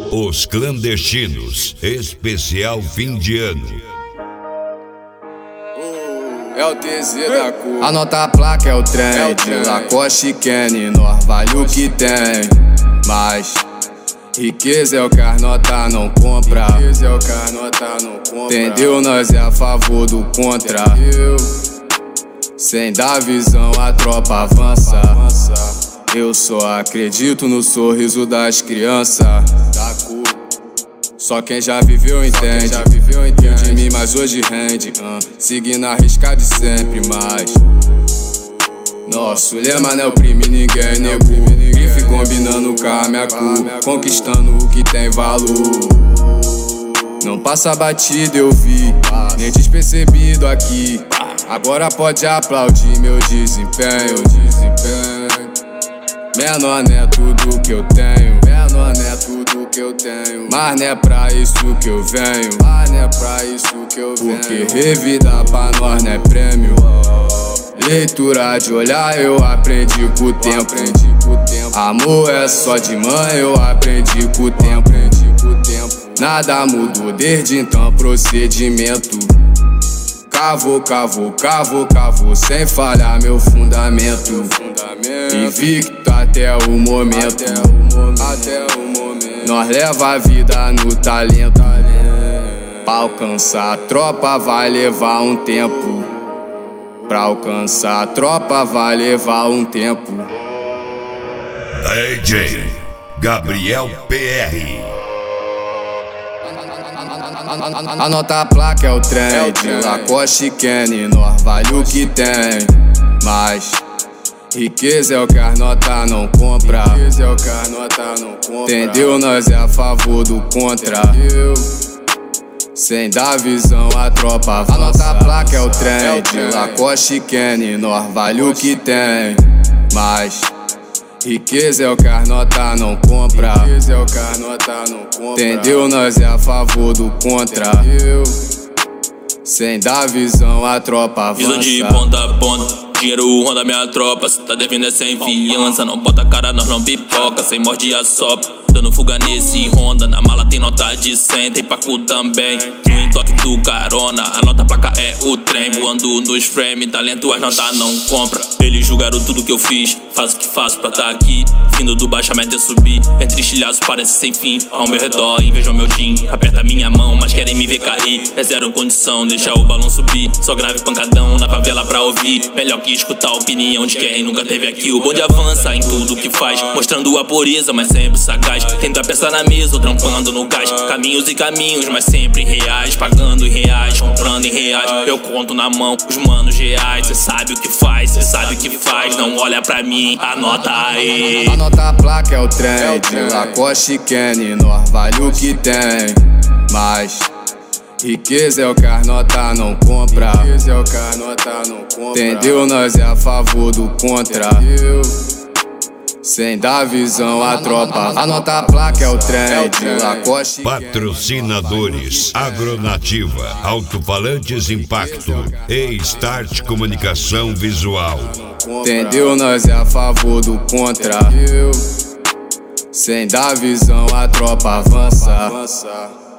Os Clandestinos, especial fim de ano. É o TZ da cor. Anota a placa, é o trem. De Lacoste Kenny, nós vale o que tem. Mas riqueza é o que as nota não compra. Entendeu? Nós é a favor do contra. Sem dar visão a tropa avança. Eu só acredito no sorriso das crianças. Só quem já viveu entende. Riu de mim, mas hoje rende. Seguindo a risca de sempre, mas nosso lema não oprime ninguém, nego. Grife combinando com a minha cor, conquistando o que tem valor. Não passa batida, eu vi, nem despercebido aqui. Agora pode aplaudir meu desempenho. Menor não é tudo que eu tenho, mas não é pra isso que eu venho. Porque revida pra nós não é prêmio. Leitura de olhar eu aprendi com o tempo. Amor é só de mãe, eu aprendi com o tempo. Nada mudou desde então, procedimento. Cavo, sem falhar meu fundamento. Invicto até o momento. Nós leva a vida no talento. Pra alcançar a tropa vai levar um tempo. Pra alcançar a tropa vai levar um tempo. DJ Gabriel PR. Anota a placa, é o trem. De Lacoste Kenny, nós vale o que tem. Mas riqueza é o que as nota não compra. Entendeu? Nós é a favor do contra. Sem dar visão a tropa avança. Anota a placa, é o trem. De Lacoste Kenny, nós vale o que tem. Mas riqueza é o que as nota não compra. Entendeu? Nós é a favor do contra. Sem dar visão a tropa avança. Visão de ponta a ponta. Dinheiro ronda minha tropa, cê tá devendo é sem fiança. Não bota a cara, nós não pipoca, sem morde e assopra. Dando fuga nesse Honda, na mala tem nota de 100, tem pacu também. No entoque do carona, a nota placa é o trem. Voando nos frame, talento as notas não compra. Eles julgaram tudo que eu fiz, faço o que faço pra tá aqui. Vindo do baixamento eu subi, entre estilhaços parece sem fim. Ao meu redor invejam meu jean, aperta minha mão, mas querem me ver cair. É zero condição, deixa o balão subir. Só grave pancadão na favela pra ouvir. Melhor que escutar a opinião de quem nunca teve aqui. O bonde avança em tudo que faz, mostrando a pureza, mas sempre sagaz. Tenta peça na mesa ou trampando no gás. Caminhos e caminhos, mas sempre em reais. Pagando em reais, comprando em reais. Eu conto na mão os manos reais. Cê sabe o que faz, não olha pra mim, anota aí. Anota a placa, é o trem. De Lacoste Kenny, nós vale o que tem. Mas riqueza é o que as nota não compra. Entendeu? Nós é a favor do contra. Sem dar visão a tropa. Anota a placa, é o trem. De Lacoste. Patrocinadores: Agronativa, Alto-Falantes Impacto e Start Comunicação Visual. Entendeu? Nós é a favor do contra. Sem dar visão a tropa avança.